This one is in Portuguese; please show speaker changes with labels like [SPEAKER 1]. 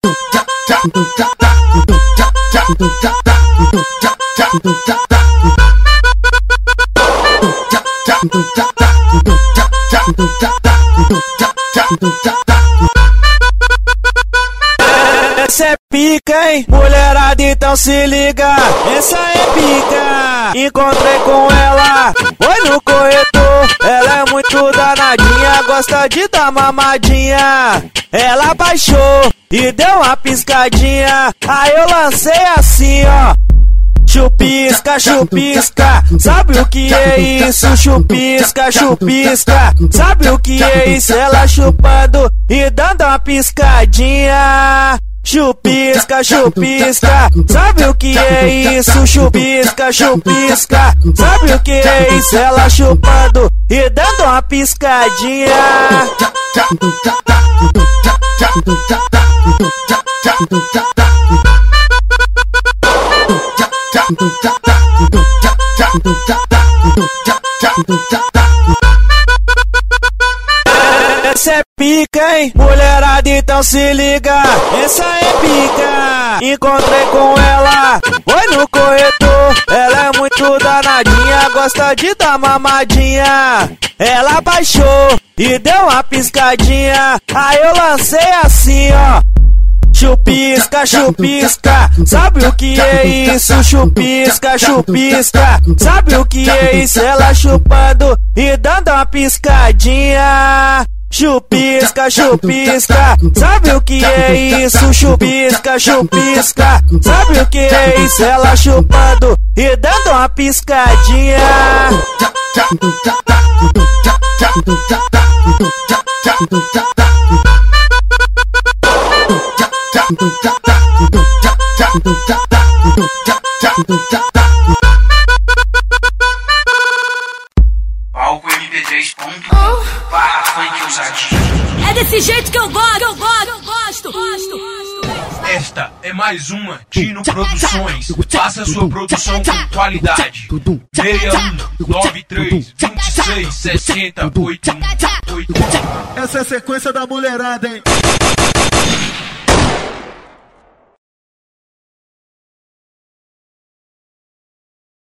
[SPEAKER 1] Essa é pica, hein? Mulherada, então se liga. Essa é pica. Encontrei com ela, foi no corredor. Ela é muito danadinha, gosta de dar mamadinha. Ela baixou e deu uma piscadinha. Aí eu lancei assim, ó. Chupisca, chupisca, sabe o que é isso? Chupisca, chupisca, sabe o que é isso? Ela chupando e dando uma piscadinha. Chupisca, chupisca, sabe o que é isso? Chupisca, chupisca, sabe o que é isso? Ela chupando e dando uma piscadinha. Essa é pica, hein? Mulherada, então se liga. Essa é pica. Encontrei com ela, foi no corredor. Ela é muito danadinha, gosta de dar mamadinha. Ela baixou e deu uma piscadinha. Aí eu lancei assim, ó. Chupisca, chupisca, sabe o que é isso? Chupisca, chupisca, sabe o que é isso? Ela chupando e dando uma piscadinha. Chupisca, chupisca, sabe o que é isso? Chupisca, chupisca, sabe o que é isso? Ela chupando e dando uma piscadinha.
[SPEAKER 2] Palco MP3.com/funk ousadia.
[SPEAKER 3] É desse jeito que eu gosto.
[SPEAKER 2] Esta é mais uma Dino Produções. Faça sua produção com qualidade. 6193266088.
[SPEAKER 4] Essa é a sequência da mulherada, hein?